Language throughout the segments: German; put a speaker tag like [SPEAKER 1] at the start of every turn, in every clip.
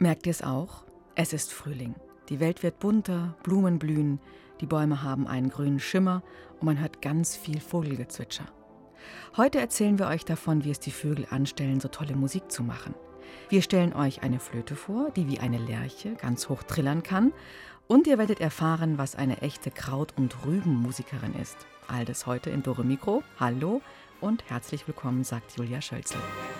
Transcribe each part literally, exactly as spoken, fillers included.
[SPEAKER 1] Merkt ihr es auch? Es ist Frühling. Die Welt wird bunter, Blumen blühen, die Bäume haben einen grünen Schimmer und man hört ganz viel Vogelgezwitscher. Heute erzählen wir euch davon, wie es die Vögel anstellen, so tolle Musik zu machen. Wir stellen euch eine Flöte vor, die wie eine Lerche ganz hoch trillern kann. Und ihr werdet erfahren, was eine echte Kraut- und Rübenmusikerin ist. All das heute in Dore Mikro. Hallo und herzlich willkommen, sagt Julia Schölzel.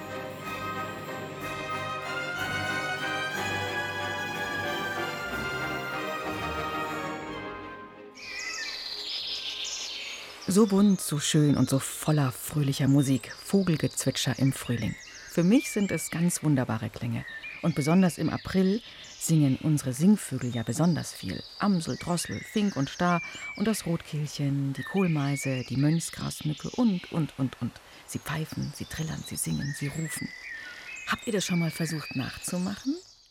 [SPEAKER 1] So bunt, so schön und so voller fröhlicher Musik. Vogelgezwitscher im Frühling. Für mich sind es ganz wunderbare Klänge. Und besonders im April singen unsere Singvögel ja besonders viel. Amsel, Drossel, Fink und Star und das Rotkehlchen, die Kohlmeise, die Mönchsgrasmücke und, und, und, und. Sie pfeifen, sie trillern, sie singen, sie rufen. Habt ihr das schon mal versucht nachzumachen?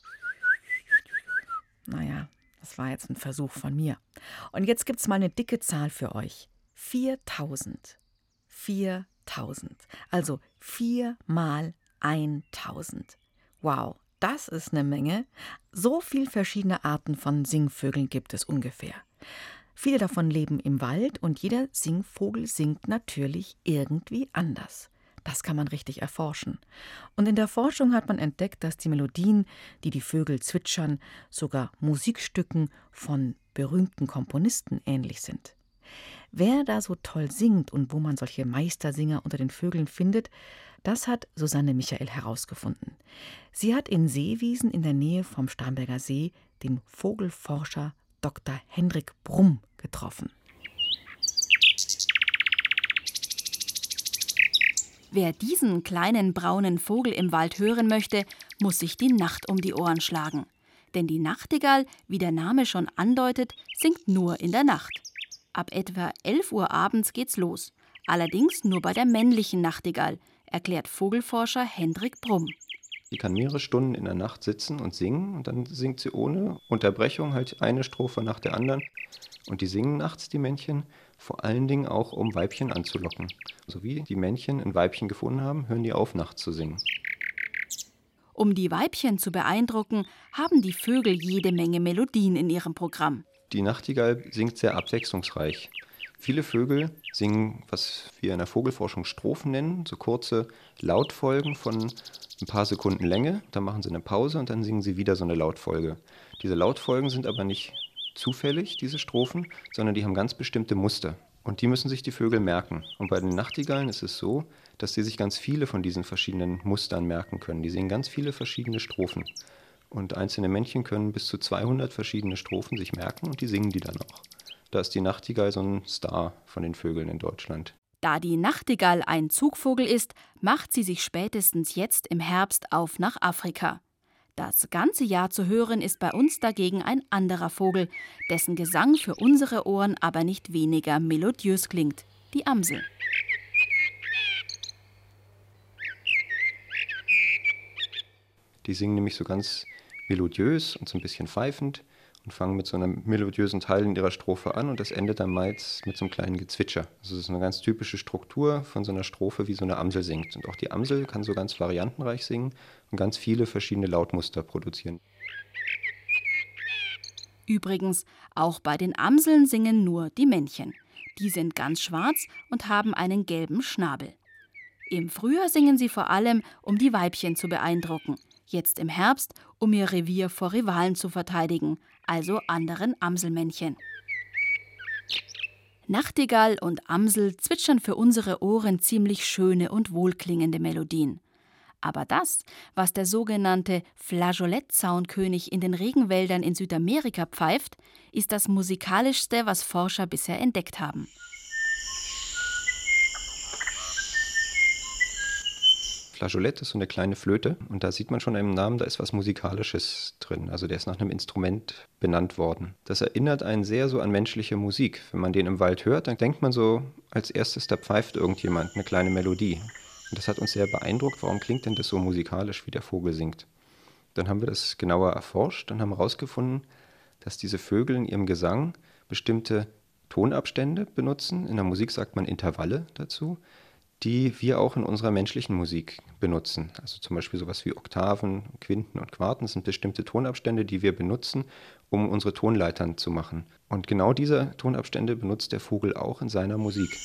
[SPEAKER 1] Naja, das war jetzt ein Versuch von mir. Und jetzt gibt's mal eine dicke Zahl für euch. viertausend. viertausend. Also vier mal eintausend. Wow, das ist eine Menge. So viele verschiedene Arten von Singvögeln gibt es ungefähr. Viele davon leben im Wald und jeder Singvogel singt natürlich irgendwie anders. Das kann man richtig erforschen. Und in der Forschung hat man entdeckt, dass die Melodien, die die Vögel zwitschern, sogar Musikstücken von berühmten Komponisten ähnlich sind. Wer da so toll singt und wo man solche Meistersinger unter den Vögeln findet, das hat Susanne Michael herausgefunden. Sie hat in Seewiesen in der Nähe vom Starnberger See den Vogelforscher Doktor Hendrik Brumm getroffen.
[SPEAKER 2] Wer diesen kleinen braunen Vogel im Wald hören möchte, muss sich die Nacht um die Ohren schlagen. Denn die Nachtigall, wie der Name schon andeutet, singt nur in der Nacht. Ab etwa elf Uhr abends geht's los. Allerdings nur bei der männlichen Nachtigall, erklärt Vogelforscher Hendrik Brumm.
[SPEAKER 3] Die kann mehrere Stunden in der Nacht sitzen und singen und dann singt sie ohne Unterbrechung halt eine Strophe nach der anderen. Und die singen nachts, die Männchen, vor allen Dingen auch, um Weibchen anzulocken. So wie die Männchen ein Weibchen gefunden haben, hören die auf, nachts zu singen.
[SPEAKER 2] Um die Weibchen zu beeindrucken, haben die Vögel jede Menge Melodien in ihrem Programm.
[SPEAKER 3] Die Nachtigall singt sehr abwechslungsreich. Viele Vögel singen, was wir in der Vogelforschung Strophen nennen, so kurze Lautfolgen von ein paar Sekunden Länge. Dann machen sie eine Pause und dann singen sie wieder so eine Lautfolge. Diese Lautfolgen sind aber nicht zufällig, diese Strophen, sondern die haben ganz bestimmte Muster. Und die müssen sich die Vögel merken. Und bei den Nachtigallen ist es so, dass sie sich ganz viele von diesen verschiedenen Mustern merken können. Die singen ganz viele verschiedene Strophen. Und einzelne Männchen können bis zu zweihundert verschiedene Strophen sich merken und die singen die dann auch. Da ist die Nachtigall so ein Star von den Vögeln in Deutschland.
[SPEAKER 2] Da die Nachtigall ein Zugvogel ist, macht sie sich spätestens jetzt im Herbst auf nach Afrika. Das ganze Jahr zu hören ist bei uns dagegen ein anderer Vogel, dessen Gesang für unsere Ohren aber nicht weniger melodiös klingt, die Amsel.
[SPEAKER 3] Die singen nämlich so ganz melodiös und so ein bisschen pfeifend und fangen mit so einem melodiösen Teil in ihrer Strophe an und das endet dann meist mit so einem kleinen Gezwitscher. Also das ist eine ganz typische Struktur von so einer Strophe, wie so eine Amsel singt. Und auch die Amsel kann so ganz variantenreich singen und ganz viele verschiedene Lautmuster produzieren.
[SPEAKER 2] Übrigens, auch bei den Amseln singen nur die Männchen. Die sind ganz schwarz und haben einen gelben Schnabel. Im Frühjahr singen sie vor allem, um die Weibchen zu beeindrucken. Jetzt im Herbst, um ihr Revier vor Rivalen zu verteidigen, also anderen Amselmännchen. Nachtigall und Amsel zwitschern für unsere Ohren ziemlich schöne und wohlklingende Melodien. Aber das, was der sogenannte Flageolettzaunkönig in den Regenwäldern in Südamerika pfeift, ist das musikalischste, was Forscher bisher entdeckt haben.
[SPEAKER 3] Flageolett ist so eine kleine Flöte und da sieht man schon im Namen, da ist was Musikalisches drin. Also der ist nach einem Instrument benannt worden. Das erinnert einen sehr so an menschliche Musik. Wenn man den im Wald hört, dann denkt man so als erstes, da pfeift irgendjemand eine kleine Melodie. Und das hat uns sehr beeindruckt. Warum klingt denn das so musikalisch, wie der Vogel singt? Dann haben wir das genauer erforscht und haben herausgefunden, dass diese Vögel in ihrem Gesang bestimmte Tonabstände benutzen. In der Musik sagt man Intervalle dazu, die wir auch in unserer menschlichen Musik benutzen. Also zum Beispiel sowas wie Oktaven, Quinten und Quarten sind bestimmte Tonabstände, die wir benutzen, um unsere Tonleitern zu machen. Und genau diese Tonabstände benutzt der Vogel auch in seiner Musik.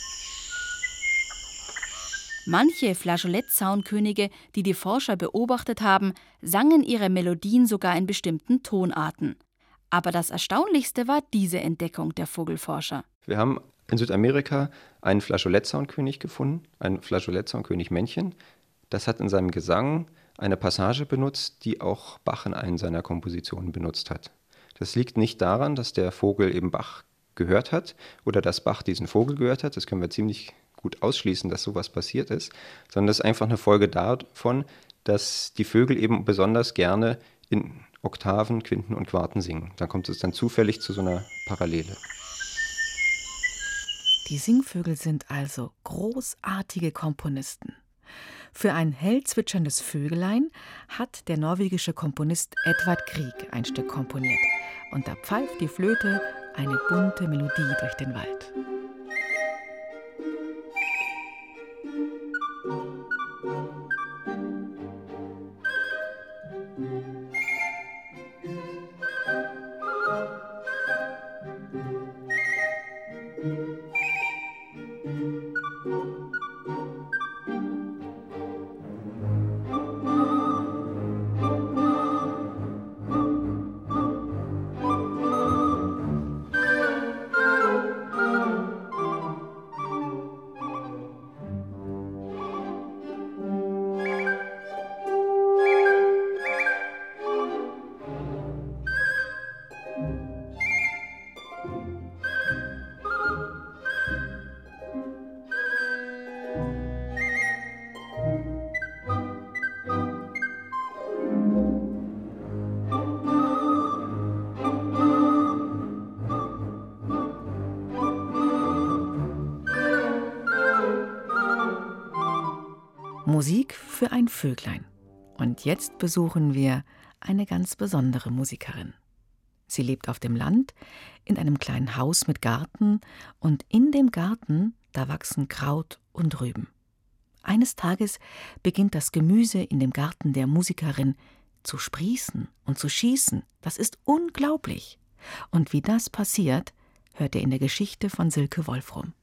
[SPEAKER 2] Manche Flageolet-Zaunkönige, die die Forscher beobachtet haben, sangen ihre Melodien sogar in bestimmten Tonarten. Aber das Erstaunlichste war diese Entdeckung der Vogelforscher.
[SPEAKER 3] Wir haben in Südamerika einen Flageolet-Zaunkönig gefunden, ein Flageolet-Zaunkönig-Männchen. Das hat in seinem Gesang eine Passage benutzt, die auch Bach in einen seiner Kompositionen benutzt hat. Das liegt nicht daran, dass der Vogel eben Bach gehört hat oder dass Bach diesen Vogel gehört hat. Das können wir ziemlich gut ausschließen, dass sowas passiert ist, sondern das ist einfach eine Folge davon, dass die Vögel eben besonders gerne in Oktaven, Quinten und Quarten singen. Dann kommt es dann zufällig zu so einer Parallele.
[SPEAKER 1] Die Singvögel sind also großartige Komponisten. Für ein hell zwitscherndes Vögelein hat der norwegische Komponist Edvard Grieg ein Stück komponiert. Und da pfeift die Flöte eine bunte Melodie durch den Wald. Musik für ein Vöglein. Und jetzt besuchen wir eine ganz besondere Musikerin. Sie lebt auf dem Land, in einem kleinen Haus mit Garten, und in dem Garten, da wachsen Kraut und Rüben. Eines Tages beginnt das Gemüse in dem Garten der Musikerin zu sprießen und zu schießen. Das ist unglaublich. Und wie das passiert, hört ihr in der Geschichte von Silke Wolfrum.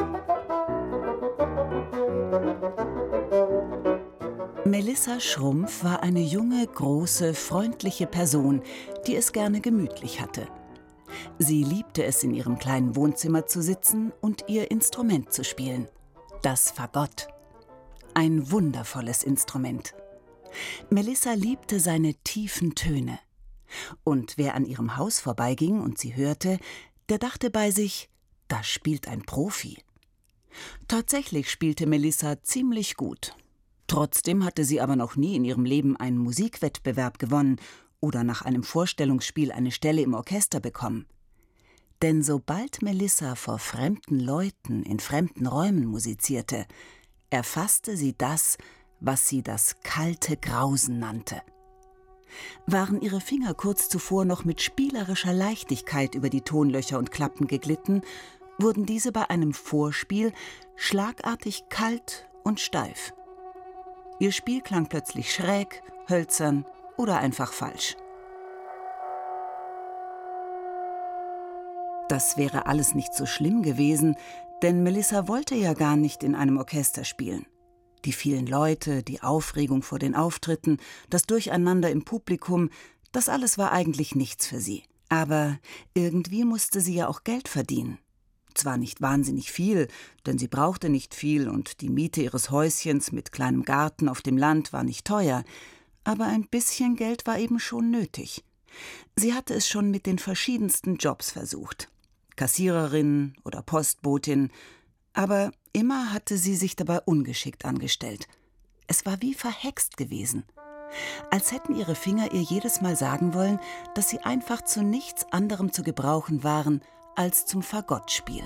[SPEAKER 4] Melissa Schrumpf war eine junge, große, freundliche Person, die es gerne gemütlich hatte. Sie liebte es, in ihrem kleinen Wohnzimmer zu sitzen und ihr Instrument zu spielen. Das Fagott. Ein wundervolles Instrument. Melissa liebte seine tiefen Töne. Und wer an ihrem Haus vorbeiging und sie hörte, der dachte bei sich, da spielt ein Profi. Tatsächlich spielte Melissa ziemlich gut. Trotzdem hatte sie aber noch nie in ihrem Leben einen Musikwettbewerb gewonnen oder nach einem Vorstellungsspiel eine Stelle im Orchester bekommen. Denn sobald Melissa vor fremden Leuten in fremden Räumen musizierte, erfasste sie das, was sie das kalte Grausen nannte. Waren ihre Finger kurz zuvor noch mit spielerischer Leichtigkeit über die Tonlöcher und Klappen geglitten, wurden diese bei einem Vorspiel schlagartig kalt und steif. Ihr Spiel klang plötzlich schräg, hölzern oder einfach falsch. Das wäre alles nicht so schlimm gewesen, denn Melissa wollte ja gar nicht in einem Orchester spielen. Die vielen Leute, die Aufregung vor den Auftritten, das Durcheinander im Publikum, das alles war eigentlich nichts für sie. Aber irgendwie musste sie ja auch Geld verdienen. Zwar nicht wahnsinnig viel, denn sie brauchte nicht viel und die Miete ihres Häuschens mit kleinem Garten auf dem Land war nicht teuer, aber ein bisschen Geld war eben schon nötig. Sie hatte es schon mit den verschiedensten Jobs versucht. Kassiererin oder Postbotin, aber immer hatte sie sich dabei ungeschickt angestellt. Es war wie verhext gewesen. Als hätten ihre Finger ihr jedes Mal sagen wollen, dass sie einfach zu nichts anderem zu gebrauchen waren als zum Fagottspiel.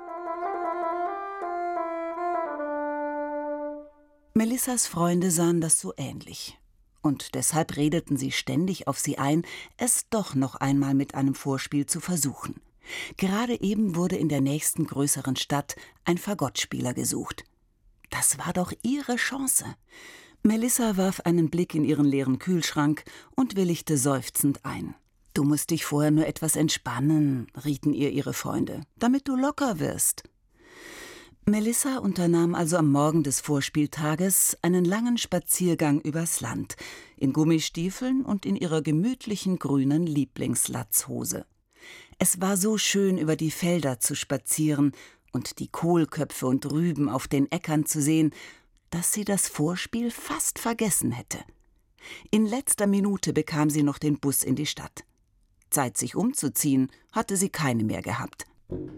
[SPEAKER 4] Melissas Freunde sahen das so ähnlich. Und deshalb redeten sie ständig auf sie ein, es doch noch einmal mit einem Vorspiel zu versuchen. Gerade eben wurde in der nächsten größeren Stadt ein Fagottspieler gesucht. Das war doch ihre Chance. Melissa warf einen Blick in ihren leeren Kühlschrank und willigte seufzend ein. »Du musst dich vorher nur etwas entspannen«, rieten ihr ihre Freunde, »damit du locker wirst.« Melissa unternahm also am Morgen des Vorspieltages einen langen Spaziergang übers Land, in Gummistiefeln und in ihrer gemütlichen grünen Lieblingslatzhose. Es war so schön, über die Felder zu spazieren und die Kohlköpfe und Rüben auf den Äckern zu sehen, dass sie das Vorspiel fast vergessen hätte. In letzter Minute bekam sie noch den Bus in die Stadt. Zeit, sich umzuziehen, hatte sie keine mehr gehabt.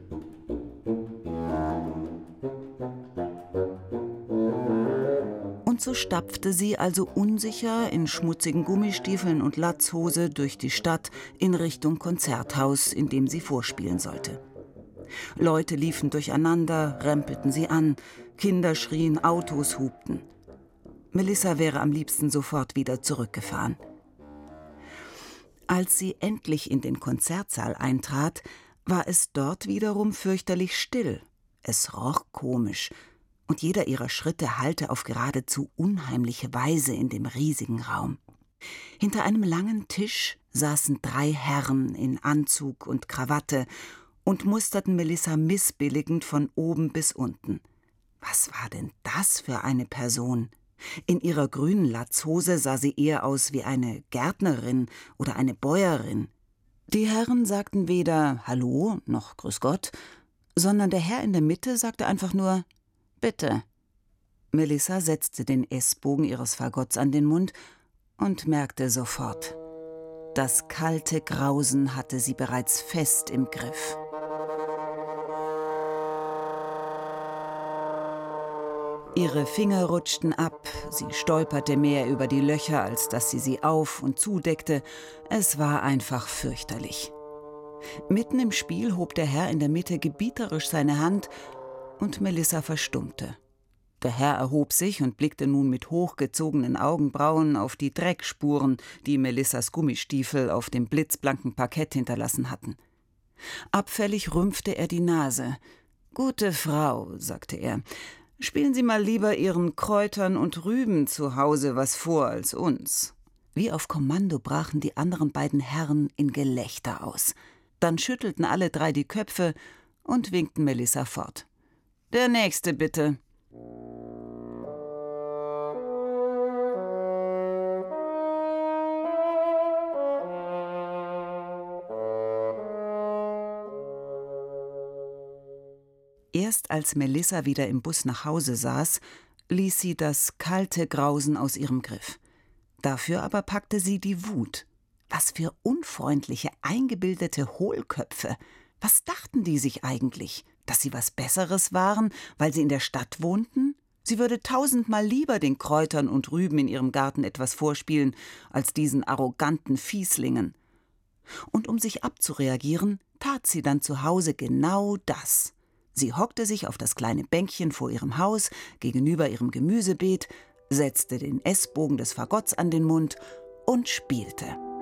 [SPEAKER 4] Und so stapfte sie also unsicher in schmutzigen Gummistiefeln und Latzhose durch die Stadt in Richtung Konzerthaus, in dem sie vorspielen sollte. Leute liefen durcheinander, rempelten sie an, Kinder schrien, Autos hupten. Melissa wäre am liebsten sofort wieder zurückgefahren. Als sie endlich in den Konzertsaal eintrat, war es dort wiederum fürchterlich still. Es roch komisch, und jeder ihrer Schritte hallte auf geradezu unheimliche Weise in dem riesigen Raum. Hinter einem langen Tisch saßen drei Herren in Anzug und Krawatte und musterten Melissa missbilligend von oben bis unten. Was war denn das für eine Person? In ihrer grünen Latzhose sah sie eher aus wie eine Gärtnerin oder eine Bäuerin. Die Herren sagten weder »Hallo« noch »Grüß Gott«, sondern der Herr in der Mitte sagte einfach nur »Bitte«. Melissa setzte den Essbogen ihres Fagotts an den Mund und merkte sofort: Das kalte Grausen hatte sie bereits fest im Griff. Ihre Finger rutschten ab, sie stolperte mehr über die Löcher, als dass sie sie auf- und zudeckte. Es war einfach fürchterlich. Mitten im Spiel hob der Herr in der Mitte gebieterisch seine Hand und Melissa verstummte. Der Herr erhob sich und blickte nun mit hochgezogenen Augenbrauen auf die Dreckspuren, die Melissas Gummistiefel auf dem blitzblanken Parkett hinterlassen hatten. Abfällig rümpfte er die Nase. »Gute Frau«, sagte er, »spielen Sie mal lieber Ihren Kräutern und Rüben zu Hause was vor als uns.« Wie auf Kommando brachen die anderen beiden Herren in Gelächter aus. Dann schüttelten alle drei die Köpfe und winkten Melissa fort. »Der Nächste, bitte.« Erst als Melissa wieder im Bus nach Hause saß, ließ sie das kalte Grausen aus ihrem Griff. Dafür aber packte sie die Wut. Was für unfreundliche, eingebildete Hohlköpfe. Was dachten die sich eigentlich? Dass sie was Besseres waren, weil sie in der Stadt wohnten? Sie würde tausendmal lieber den Kräutern und Rüben in ihrem Garten etwas vorspielen, als diesen arroganten Fieslingen. Und um sich abzureagieren, tat sie dann zu Hause genau das. Sie hockte sich auf das kleine Bänkchen vor ihrem Haus, gegenüber ihrem Gemüsebeet, setzte den Essbogen des Fagotts an den Mund und spielte.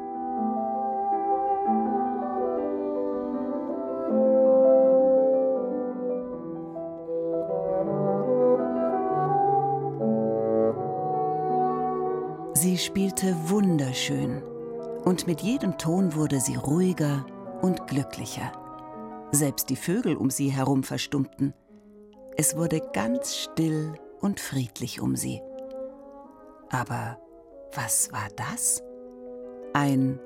[SPEAKER 4] Sie spielte wunderschön, und mit jedem Ton wurde sie ruhiger und glücklicher. Selbst die Vögel um sie herum verstummten. Es wurde ganz still und friedlich um sie. Aber was war das? Ein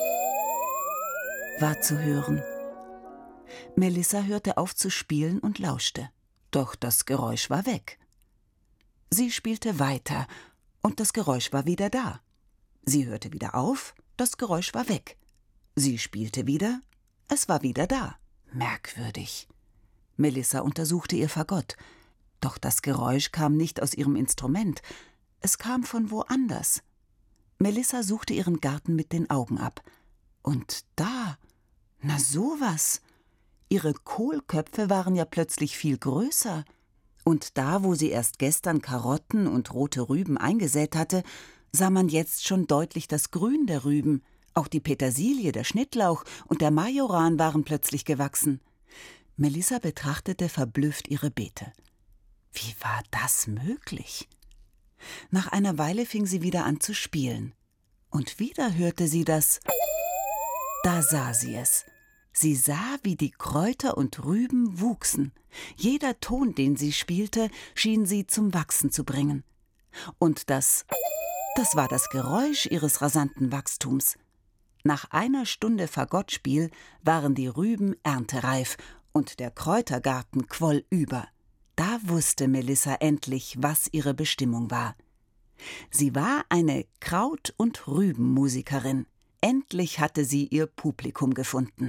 [SPEAKER 4] war zu hören. Melissa hörte auf zu spielen und lauschte. Doch das Geräusch war weg. Sie spielte weiter und das Geräusch war wieder da. Sie hörte wieder auf, das Geräusch war weg. Sie spielte wieder, es war wieder da. Merkwürdig. Melissa untersuchte ihr Fagott. Doch das Geräusch kam nicht aus ihrem Instrument. Es kam von woanders. Melissa suchte ihren Garten mit den Augen ab. Und da, na sowas. Ihre Kohlköpfe waren ja plötzlich viel größer. Und da, wo sie erst gestern Karotten und rote Rüben eingesät hatte, sah man jetzt schon deutlich das Grün der Rüben. Auch die Petersilie, der Schnittlauch und der Majoran waren plötzlich gewachsen. Melissa betrachtete verblüfft ihre Beete. Wie war das möglich? Nach einer Weile fing sie wieder an zu spielen. Und wieder hörte sie das. Da sah sie es. Sie sah, wie die Kräuter und Rüben wuchsen. Jeder Ton, den sie spielte, schien sie zum Wachsen zu bringen. Und das, das war das Geräusch ihres rasanten Wachstums. Nach einer Stunde Fagottspiel waren die Rüben erntereif und der Kräutergarten quoll über. Da wusste Melissa endlich, was ihre Bestimmung war. Sie war eine Kraut- und Rübenmusikerin. Endlich hatte sie ihr Publikum gefunden.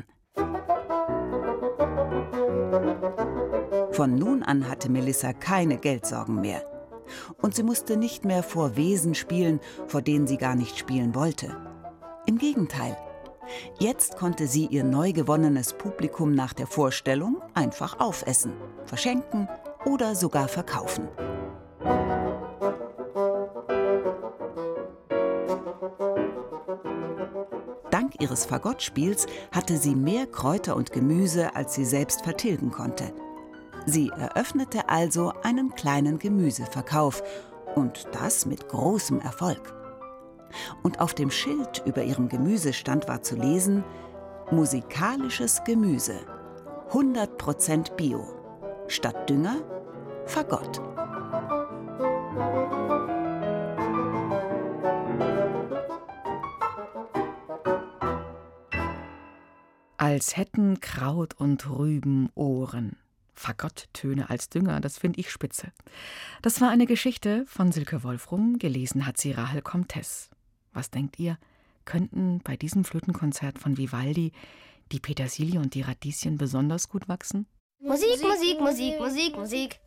[SPEAKER 4] Von nun an hatte Melissa keine Geldsorgen mehr. Und sie musste nicht mehr vor Wesen spielen, vor denen sie gar nicht spielen wollte. Im Gegenteil. Jetzt konnte sie ihr neu gewonnenes Publikum nach der Vorstellung einfach aufessen, verschenken oder sogar verkaufen. Dank ihres Fagottspiels hatte sie mehr Kräuter und Gemüse, als sie selbst vertilgen konnte. Sie eröffnete also einen kleinen Gemüseverkauf und das mit großem Erfolg. Und auf dem Schild über ihrem Gemüsestand war zu lesen: musikalisches Gemüse, hundert Prozent Bio, statt Dünger Fagott.
[SPEAKER 1] Als hätten Kraut und Rüben Ohren. Fagotttöne als Dünger, das finde ich spitze. Das war eine Geschichte von Silke Wolfrum, gelesen hat sie Rahel Comtes. Was denkt ihr, könnten bei diesem Flötenkonzert von Vivaldi die Petersilie und die Radieschen besonders gut wachsen?
[SPEAKER 5] Musik, Musik, Musik, Musik, Musik.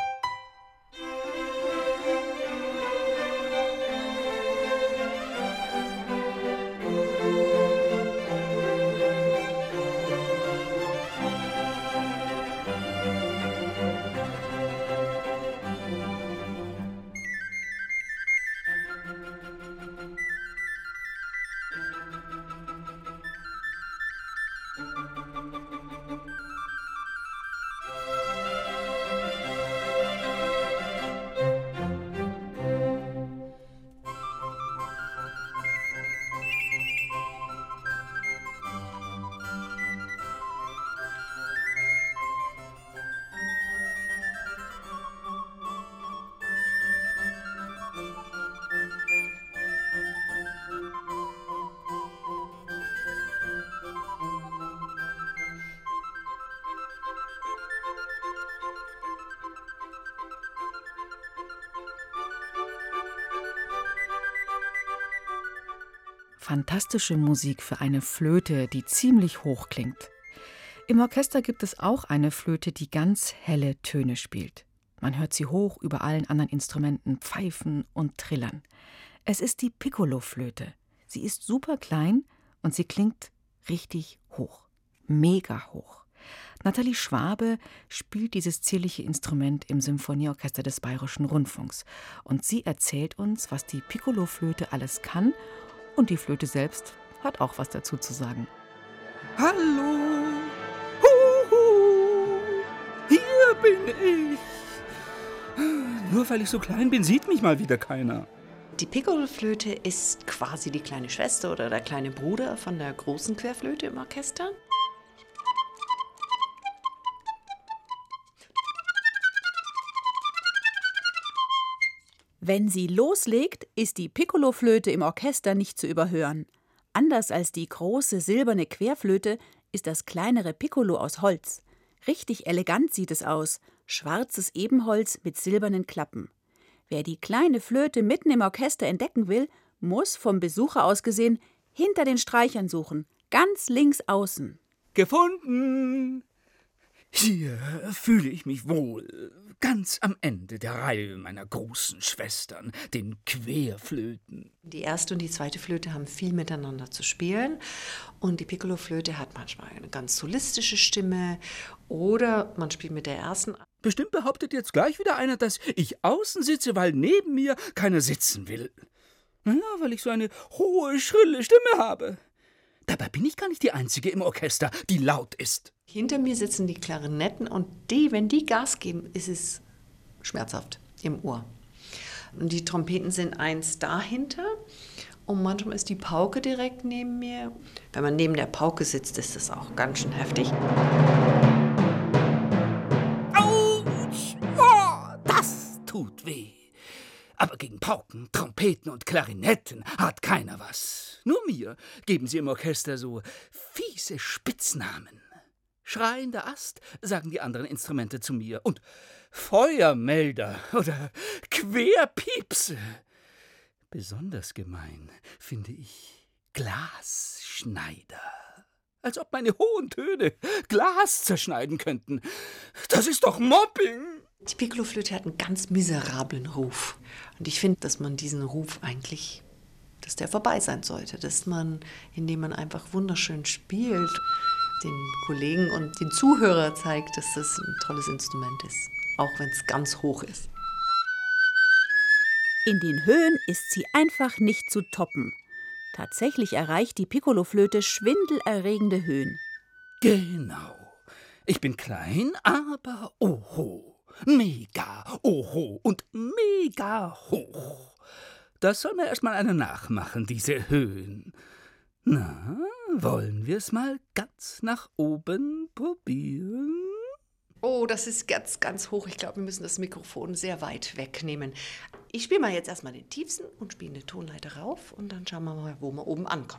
[SPEAKER 1] Fantastische Musik für eine Flöte, die ziemlich hoch klingt. Im Orchester gibt es auch eine Flöte, die ganz helle Töne spielt. Man hört sie hoch über allen anderen Instrumenten pfeifen und trillern. Es ist die Piccolo-Flöte. Sie ist super klein und sie klingt richtig hoch. Mega hoch. Nathalie Schwabe spielt dieses zierliche Instrument im Symphonieorchester des Bayerischen Rundfunks. Und sie erzählt uns, was die Piccolo-Flöte alles kann. Und die Flöte selbst hat auch was dazu zu sagen.
[SPEAKER 6] Hallo, huhu, hier bin ich. Nur weil ich so klein bin, sieht mich mal wieder keiner.
[SPEAKER 7] Die Piccolo-Flöte ist quasi die kleine Schwester oder der kleine Bruder von der großen Querflöte im Orchester.
[SPEAKER 2] Wenn sie loslegt, ist die Piccolo-Flöte im Orchester nicht zu überhören. Anders als die große silberne Querflöte ist das kleinere Piccolo aus Holz. Richtig elegant sieht es aus, schwarzes Ebenholz mit silbernen Klappen. Wer die kleine Flöte mitten im Orchester entdecken will, muss, vom Besucher aus gesehen, hinter den Streichern suchen, ganz links außen.
[SPEAKER 6] Gefunden! Hier fühle ich mich wohl, ganz am Ende der Reihe meiner großen Schwestern, den Querflöten.
[SPEAKER 7] Die erste und die zweite Flöte haben viel miteinander zu spielen und die Piccolo-Flöte hat manchmal eine ganz solistische Stimme oder man spielt mit der ersten.
[SPEAKER 6] Bestimmt behauptet jetzt gleich wieder einer, dass ich außen sitze, weil neben mir keiner sitzen will. Naja, weil ich so eine hohe, schrille Stimme habe. Dabei bin ich gar nicht die Einzige im Orchester, die laut ist.
[SPEAKER 7] Hinter mir sitzen die Klarinetten und die, wenn die Gas geben, ist es schmerzhaft im Ohr. Und die Trompeten sind eins dahinter und manchmal ist die Pauke direkt neben mir. Wenn man neben der Pauke sitzt, ist das auch ganz schön heftig.
[SPEAKER 6] Autsch! Oh, das tut weh. Aber gegen Pauken, Trompeten und Klarinetten hat keiner was. Nur mir geben sie im Orchester so fiese Spitznamen. Schreiender Ast, sagen die anderen Instrumente zu mir. Und Feuermelder oder Querpiepse. Besonders gemein finde ich Glasschneider. Als ob meine hohen Töne Glas zerschneiden könnten. Das ist doch Mobbing.
[SPEAKER 7] Die Piccoloflöte hat einen ganz miserablen Ruf. Und ich finde, dass man diesen Ruf eigentlich, dass der vorbei sein sollte. Dass man, indem man einfach wunderschön spielt, den Kollegen und den Zuhörer zeigt, dass das ein tolles Instrument ist. Auch wenn es ganz hoch ist.
[SPEAKER 2] In den Höhen ist sie einfach nicht zu toppen. Tatsächlich erreicht die Piccoloflöte schwindelerregende Höhen.
[SPEAKER 6] Genau. Ich bin klein, aber oho. Mega, oho und mega hoch. Das soll mir erst mal einer nachmachen, diese Höhen. Na, wollen wir es mal ganz nach oben probieren?
[SPEAKER 7] Oh, das ist ganz, ganz hoch. Ich glaube, wir müssen das Mikrofon sehr weit wegnehmen. Ich spiele mal jetzt erstmal den tiefsten und spiele eine Tonleiter rauf und dann schauen wir mal, wo wir oben ankommen.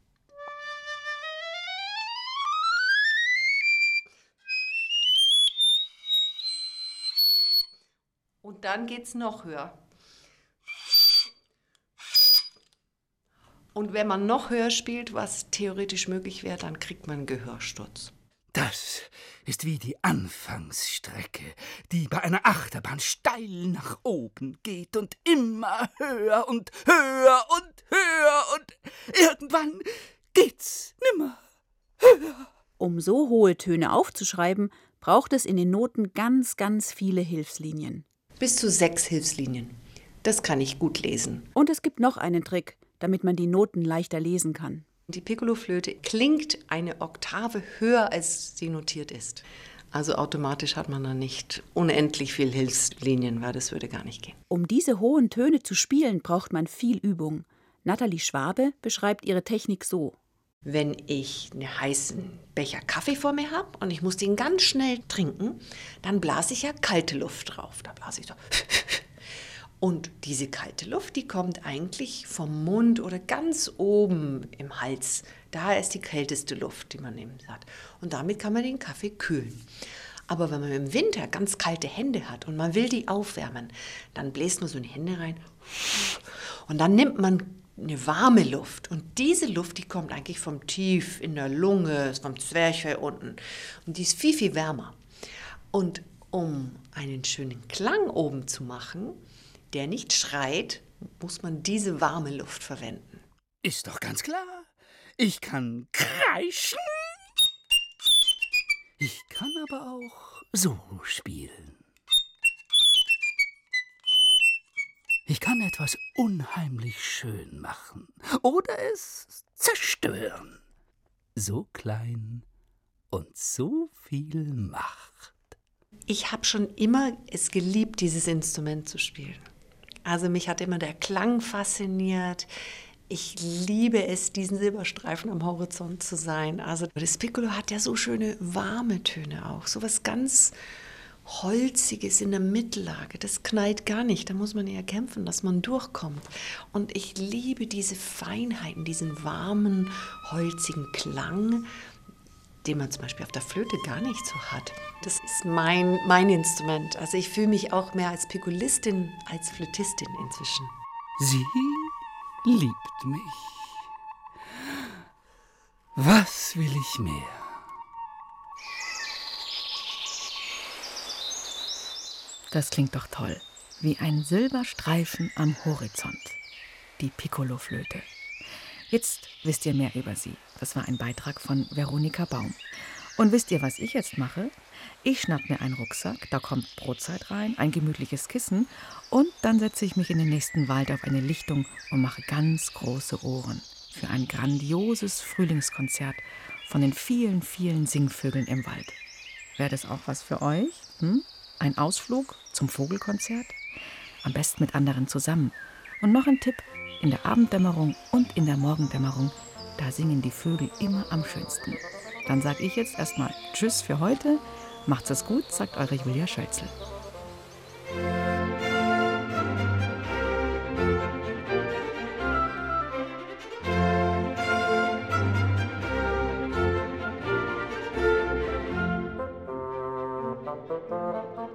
[SPEAKER 7] Und dann geht's noch höher. Und wenn man noch höher spielt, was theoretisch möglich wäre, dann kriegt man einen Gehörsturz.
[SPEAKER 6] Das ist wie die Anfangsstrecke, die bei einer Achterbahn steil nach oben geht und immer höher und höher und höher und irgendwann geht's nimmer höher.
[SPEAKER 2] Um so hohe Töne aufzuschreiben, braucht es in den Noten ganz, ganz viele Hilfslinien.
[SPEAKER 7] Bis zu sechs Hilfslinien. Das kann ich gut lesen.
[SPEAKER 2] Und es gibt noch einen Trick, damit man die Noten leichter lesen kann.
[SPEAKER 7] Die Piccoloflöte klingt eine Oktave höher, als sie notiert ist. Also automatisch hat man dann nicht unendlich viel Hilfslinien, weil das würde gar nicht gehen.
[SPEAKER 2] Um diese hohen Töne zu spielen, braucht man viel Übung. Nathalie Schwabe beschreibt ihre Technik so.
[SPEAKER 7] Wenn ich einen heißen Becher Kaffee vor mir habe und ich muss den ganz schnell trinken, dann blase ich ja kalte Luft drauf. Da blase ich so. Und diese kalte Luft, die kommt eigentlich vom Mund oder ganz oben im Hals. Da ist die kälteste Luft, die man eben hat. Und damit kann man den Kaffee kühlen. Aber wenn man im Winter ganz kalte Hände hat und man will die aufwärmen, dann bläst man so in die Hände rein und dann nimmt man eine warme Luft. Und diese Luft, die kommt eigentlich vom Tief in der Lunge, vom Zwerchfell unten. Und die ist viel, viel wärmer. Und um einen schönen Klang oben zu machen, der nicht schreit, muss man diese warme Luft verwenden.
[SPEAKER 6] Ist doch ganz klar. Ich kann kreischen. Ich kann aber auch so spielen. Ich kann etwas unheimlich schön machen oder es zerstören. So klein und so viel Macht.
[SPEAKER 7] Ich habe schon immer es geliebt, dieses Instrument zu spielen. Also mich hat immer der Klang fasziniert. Ich liebe es, diesen Silberstreifen am Horizont zu sein. Also das Piccolo hat ja so schöne warme Töne auch. So was ganz Holziges in der Mittellage. Das knallt gar nicht. Da muss man eher kämpfen, dass man durchkommt. Und ich liebe diese Feinheiten, diesen warmen, holzigen Klang, den man zum Beispiel auf der Flöte gar nicht so hat. Das ist mein, mein Instrument. Also ich fühle mich auch mehr als Piccolistin als Flötistin inzwischen.
[SPEAKER 6] Sie liebt mich. Was will ich mehr?
[SPEAKER 1] Das klingt doch toll. Wie ein Silberstreifen am Horizont. Die Piccoloflöte. Jetzt wisst ihr mehr über sie. Das war ein Beitrag von Veronika Baum. Und wisst ihr, was ich jetzt mache? Ich schnapp mir einen Rucksack, da kommt Brotzeit rein, ein gemütliches Kissen und dann setze ich mich in den nächsten Wald auf eine Lichtung und mache ganz große Ohren für ein grandioses Frühlingskonzert von den vielen, vielen Singvögeln im Wald. Wäre das auch was für euch? Hm? Ein Ausflug zum Vogelkonzert? Am besten mit anderen zusammen. Und noch ein Tipp, in der Abenddämmerung und in der Morgendämmerung, da singen die Vögel immer am schönsten. Dann sage ich jetzt erstmal Tschüss für heute. Macht's es gut, sagt eure Julia Schölzel.
[SPEAKER 8] Thank you.